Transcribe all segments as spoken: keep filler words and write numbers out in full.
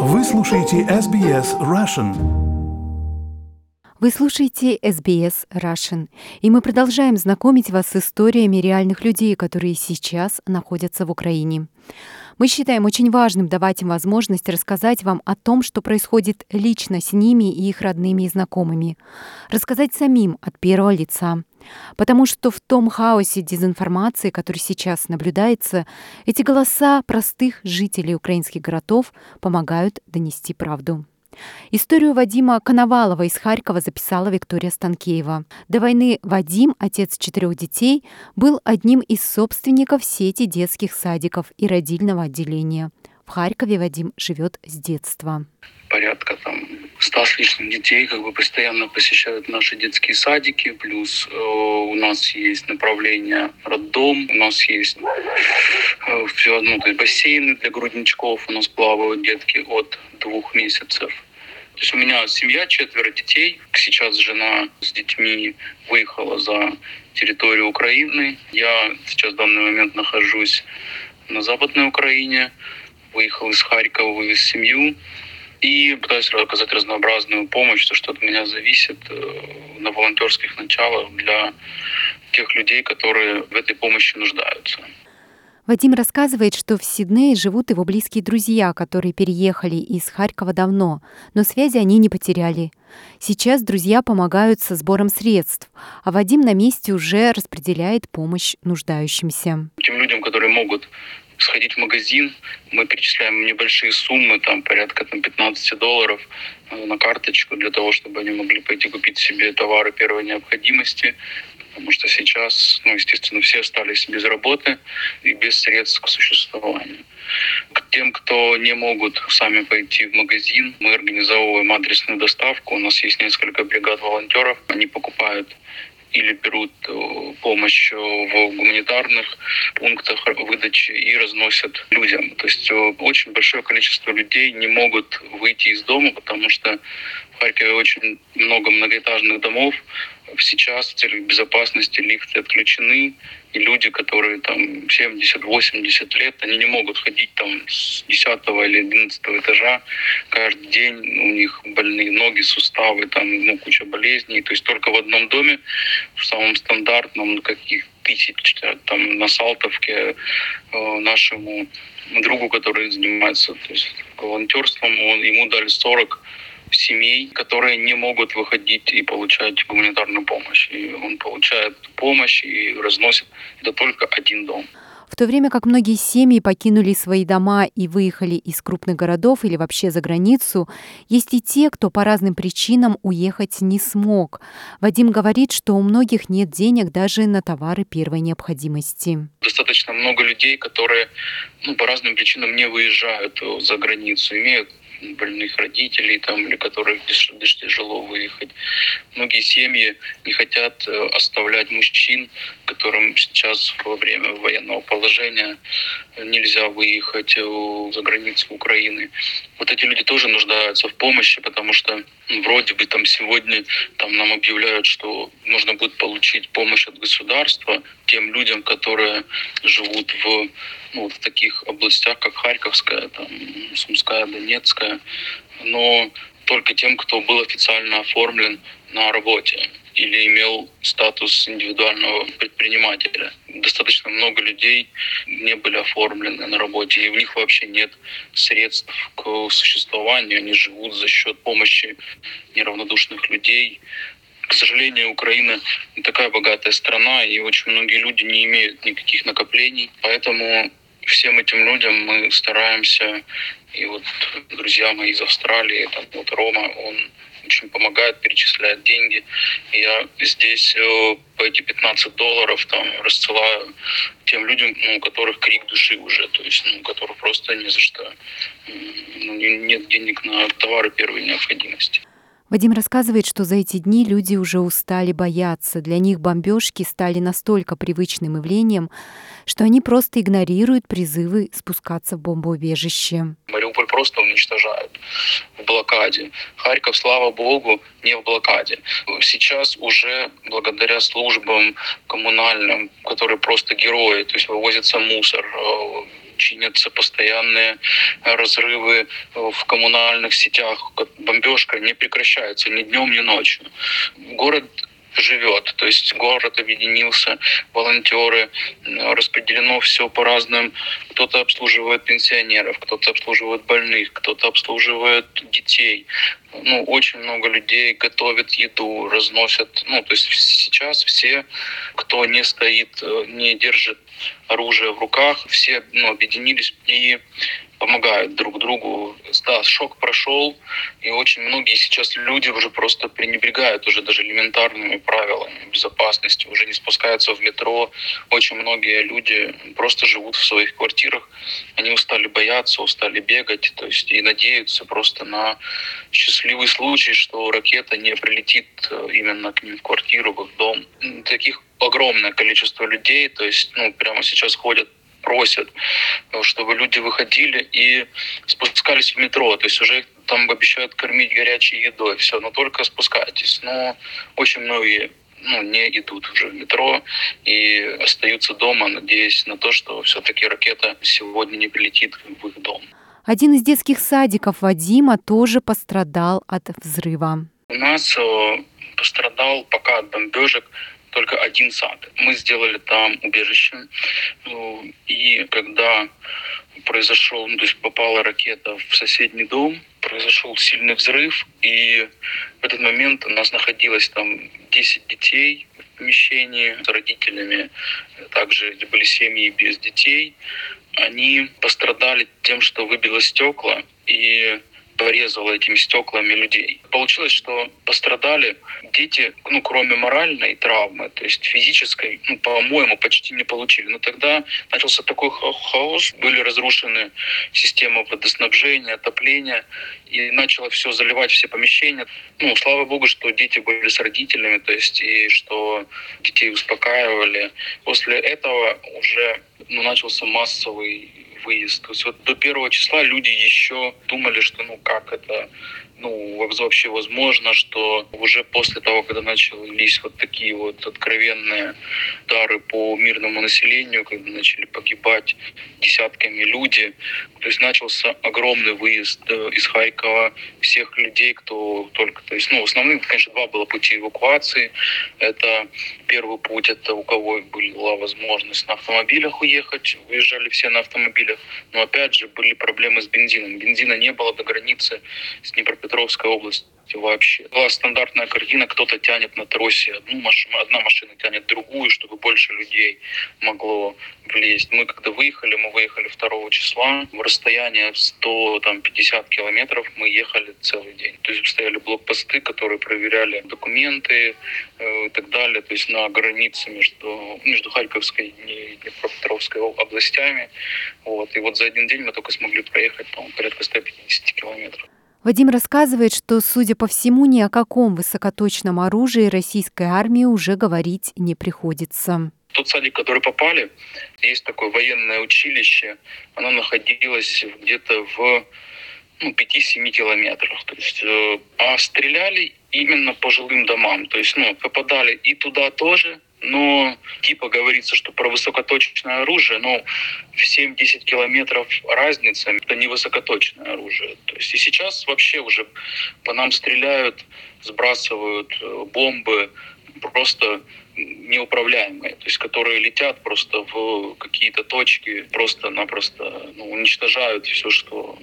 Вы слушаете эс би эс Russian. Вы слушаете эс би эс Russian, и мы продолжаем знакомить вас с историями реальных людей, которые сейчас находятся в Украине. Мы считаем очень важным давать им возможность рассказать вам о том, что происходит лично с ними и их родными и знакомыми. Рассказать самим от первого лица. Потому что в том хаосе дезинформации, который сейчас наблюдается, эти голоса простых жителей украинских городов помогают донести правду. Историю Вадима Коновалова из Харькова записала Виктория Станкеева. До войны Вадим, отец четырех детей, был одним из собственников сети детских садиков и родильного отделения. В Харькове Вадим живет с детства. Порядка там ста с лишним детей как бы постоянно посещают наши детские садики. Плюс э, у нас есть направление роддом, у нас есть э, все, ну, то есть бассейны для грудничков, у нас плавают детки от двух месяцев. То есть у меня семья, четверо детей. Сейчас жена с детьми выехала за территорию Украины. Я сейчас в данный момент нахожусь на Западной Украине. Выехал из Харькова, вывез семью. И пытаюсь оказать разнообразную помощь, то, что от меня зависит, на волонтерских началах для тех людей, которые в этой помощи нуждаются. Вадим рассказывает, что в Сиднее живут его близкие друзья, которые переехали из Харькова давно, но связи они не потеряли. Сейчас друзья помогают со сбором средств, а Вадим на месте уже распределяет помощь нуждающимся. Тем людям, которые могут сходить в магазин, мы перечисляем небольшие суммы, там порядка там, пятнадцать долларов на карточку для того, чтобы они могли пойти купить себе товары первой необходимости. Потому что сейчас, ну, естественно, все остались без работы и без средств к существованию. К тем, кто не могут сами пойти в магазин, мы организовываем адресную доставку. У нас есть несколько бригад волонтеров. Они покупают или берут помощь в гуманитарных пунктах выдачи и разносят людям. То есть очень большое количество людей не могут выйти из дома, потому что в Харькове очень много многоэтажных домов. Сейчас в целях безопасности лифты отключены, и люди, которые там семьдесят-восемьдесят лет, они не могут ходить там с десятого или одиннадцатого этажа каждый день. У них больные ноги, суставы, там ну, куча болезней. То есть только в одном доме, в самом стандартном, каких тысяч, там на Салтовке, нашему другу, который занимается то есть, волонтерством, он, ему дали сорок семей, которые не могут выходить и получать гуманитарную помощь. И он получает помощь и разносит. Это только один дом. В то время как многие семьи покинули свои дома и выехали из крупных городов или вообще за границу, есть и те, кто по разным причинам уехать не смог. Вадим говорит, что у многих нет денег даже на товары первой необходимости. Достаточно много людей, которые ну, по разным причинам не выезжают за границу, имеют больных родителей, там, или которых тяжело выехать. Многие семьи не хотят оставлять мужчин, которым сейчас во время военного положения нельзя выехать за границу Украины. Вот эти люди тоже нуждаются в помощи, потому что вроде бы там сегодня там, нам объявляют, что нужно будет получить помощь от государства тем людям, которые живут в, ну, вот в таких областях, как Харьковская, там, Сумская, Донецкая, но только тем, кто был официально оформлен на работе или имел статус индивидуального предпринимателя. Достаточно много людей не были оформлены на работе, и у них вообще нет средств к существованию. Они живут за счет помощи неравнодушных людей. К сожалению, Украина не такая богатая страна, и очень многие люди не имеют никаких накоплений. Поэтому всем этим людям мы стараемся. И вот друзья мои из Австралии, там, вот Рома, он очень помогает, перечисляет деньги. И я здесь э, по эти пятнадцать долларов там рассылаю тем людям, ну, у которых крик души уже, то есть ну, у которых просто не за что, ну, нет денег на товары первой необходимости. Вадим рассказывает, что за эти дни люди уже устали бояться. Для них бомбежки стали настолько привычным явлением, что они просто игнорируют призывы спускаться в бомбоубежище. Мариуполь просто уничтожают в блокаде. Харьков, слава богу, не в блокаде. Сейчас уже благодаря службам коммунальным, которые просто герои, то есть вывозится мусор, чинятся постоянные разрывы в коммунальных сетях. Бомбежка не прекращается ни днем, ни ночью. Город живет, то есть город объединился, волонтеры, распределено все по разным. Кто-то обслуживает пенсионеров, кто-то обслуживает больных, кто-то обслуживает детей. Ну, очень много людей готовят еду, разносят. Ну, то есть сейчас все, кто не стоит, не держит оружие в руках, все, ну, объединились и помогают друг другу. Да, шок прошел, и очень многие сейчас люди уже просто пренебрегают уже даже элементарными правилами безопасности, уже не спускаются в метро. Очень многие люди просто живут в своих квартирах, они устали бояться, устали бегать, то есть и надеются просто на счастливый случай, что ракета не прилетит именно к ним в квартиру, в их дом. Таких огромное количество людей, то есть ну, прямо сейчас ходят, просят, чтобы люди выходили и спускались в метро. То есть уже там обещают кормить горячей едой. Все, но только спускайтесь. Но очень многие ну, не идут уже в метро и остаются дома, надеясь на то, что все-таки ракета сегодня не прилетит в их дом. Один из детских садиков Вадима тоже пострадал от взрыва. У нас пострадал пока от бомбежек только один сад. Мы сделали там убежище. И когда произошел, ну, то есть попала ракета в соседний дом, произошел сильный взрыв, и в этот момент у нас находилось там десять детей в помещении с родителями, также были семьи без детей. Они пострадали тем, что выбило стекла и порезало этими стеклами людей. Получилось, что пострадали дети, ну, кроме моральной травмы, то есть физической, ну, по-моему, почти не получили. Но тогда начался такой хаос, были разрушены системы водоснабжения, отопления, и начало все заливать, все помещения. Ну, слава богу, что дети были с родителями, то есть, и что детей успокаивали. После этого уже ну, начался массовый выезд. То есть вот до первого числа люди еще думали, что ну как это ну, вообще возможно, что уже после того, когда начались вот такие вот откровенные удары по мирному населению, когда начали погибать десятками люди, то есть начался огромный выезд из Харькова всех людей, кто только... То есть, ну, основным, конечно, два было пути эвакуации. Это первый путь, это у кого была возможность на автомобилях уехать, выезжали все на автомобилях, но опять же были проблемы с бензином. Бензина не было до границы с Днепропетровской областью вообще. Была стандартная картина, кто-то тянет на тросе одну машину, одна машина тянет другую, чтобы больше людей могло влезть. Мы когда выехали, мы выехали второго числа, в расстоянии сто пятьдесят километров мы ехали целый день. То есть стояли блокпосты, которые проверяли документы э, и так далее, то есть на границе между, между Харьковской и Днепропетровской областями. Вот. И вот за один день мы только смогли проехать, по-моему, порядка сто пятьдесят километров. Вадим рассказывает, что, судя по всему, ни о каком высокоточном оружии российской армии уже говорить не приходится. Тот садик, в который попали, есть такое военное училище, оно находилось где-то в ну, пяти-семи километрах. То есть, э, а стреляли именно по жилым домам. То есть ну, попадали и туда тоже, но типа говорится, что про высокоточное оружие, но в семь-десять километров разница, это не высокоточное оружие. То есть и сейчас вообще уже по нам стреляют, сбрасывают бомбы просто неуправляемые, то есть которые летят просто в какие-то точки, просто-напросто ну, уничтожают все, что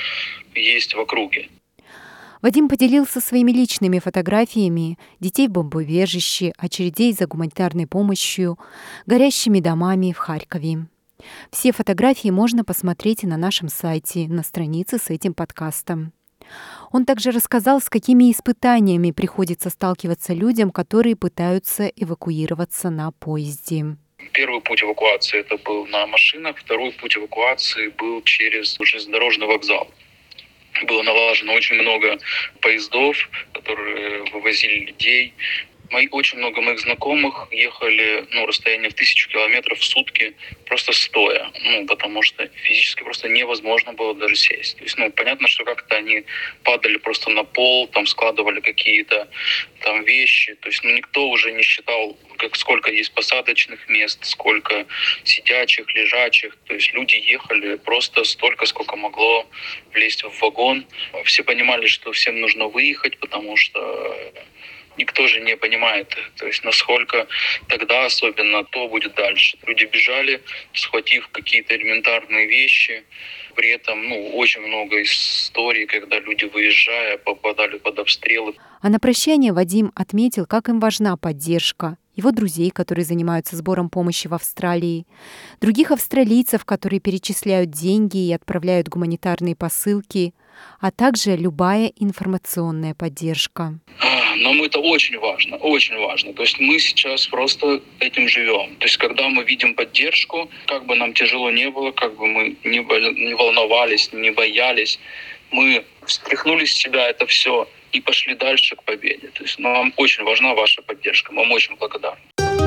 есть в округе. Вадим поделился своими личными фотографиями детей в бомбоубежище, очередей за гуманитарной помощью, горящими домами в Харькове. Все фотографии можно посмотреть на нашем сайте, на странице с этим подкастом. Он также рассказал, с какими испытаниями приходится сталкиваться людям, которые пытаются эвакуироваться на поезде. Первый путь эвакуации это был на машинах, второй путь эвакуации был через железнодорожный вокзал. Было налажено очень много поездов, которые вывозили людей. Мои, очень много моих знакомых ехали, ну, расстояние в тысячу километров в сутки просто стоя, ну, потому что физически просто невозможно было даже сесть. То есть, ну, понятно, что как-то они падали просто на пол, там складывали какие-то там вещи, то есть, ну, никто уже не считал, как сколько есть посадочных мест, сколько сидячих, лежачих, то есть люди ехали просто столько, сколько могло влезть в вагон. Все понимали, что всем нужно выехать, потому что никто же не понимает, то есть насколько тогда особенно, то будет дальше. Люди бежали, схватив какие-то элементарные вещи. При этом, ну, очень много историй, когда люди, выезжая, попадали под обстрелы. А на прощание Вадим отметил, как им важна поддержка его друзей, которые занимаются сбором помощи в Австралии, других австралийцев, которые перечисляют деньги и отправляют гуманитарные посылки, а также любая информационная поддержка. Нам это очень важно, очень важно. То есть мы сейчас просто этим живем. То есть когда мы видим поддержку, как бы нам тяжело не было, как бы мы не волновались, не боялись, мы встряхнули с себя это все и пошли дальше к победе. То есть нам очень важна ваша поддержка. Мы вам очень благодарны.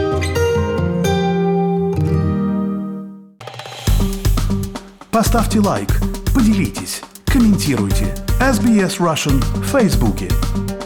Поставьте лайк, поделитесь, комментируйте. эс би эс Russian в Фейсбуке.